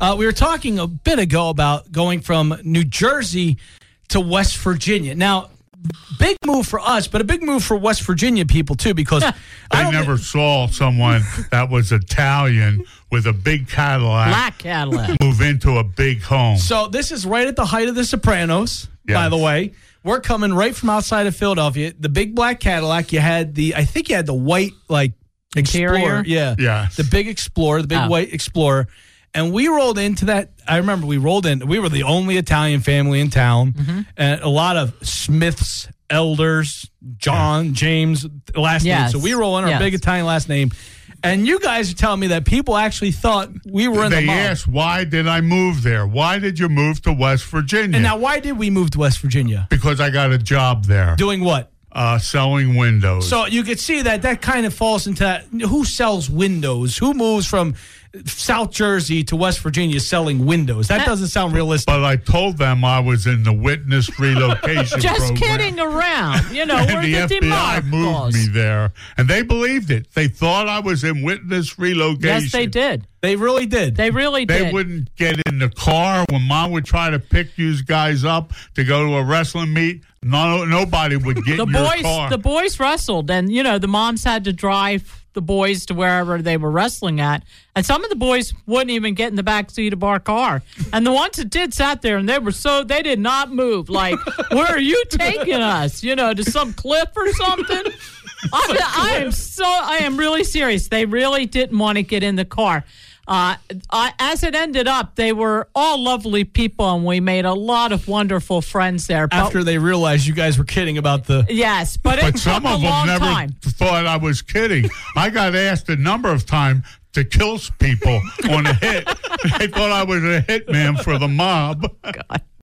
We were talking a bit ago about going from New Jersey to West Virginia. Now, big move for us, but a big move for West Virginia people, too, because I never saw someone that was Italian with a big Cadillac. Black Cadillac. Move into a big home. So this is right at the height of The Sopranos, by the way. We're coming right from outside of Philadelphia. The big black Cadillac. I think you had the white, Interior? Explorer. Yeah. Yes. The big Explorer, the big white Explorer. And we rolled into that. I remember we rolled in. We were the only Italian family in town. And a lot of Smiths, elders, John, James, last name. So we roll in our big Italian last name. And you guys are telling me that people actually thought we were in the mob. They asked, why did I move there? Why did you move to West Virginia? And now, why did we move to West Virginia? Because I got a job there. Doing what? Selling windows. So you could see that kind of falls into that. Who sells windows? Who moves from South Jersey to West Virginia selling windows? That doesn't sound realistic. But I told them I was in the witness relocation Just program. kidding around. And we're the FBI moved me there. And they believed it. They thought I was in witness relocation. Yes, they did. They really did. They really did. They wouldn't get in the car when Mom would try to pick you guys up to go to a wrestling meet. Nobody would get in your car. The boys wrestled, and, the moms had to drive the boys to wherever they were wrestling at. And some of the boys wouldn't even get in the back seat of our car. And the ones that did sat there, and they did not move. Like, where are you taking us? To some cliff or something? I am really serious. They really didn't want to get in the car. As it ended up, they were all lovely people, and we made a lot of wonderful friends there. After they realized you guys were kidding about the... Yes, but it took some a of long them never time. thought I was kidding. I got asked a number of times to kill people on a hit. They thought I was a hitman for the mob. God.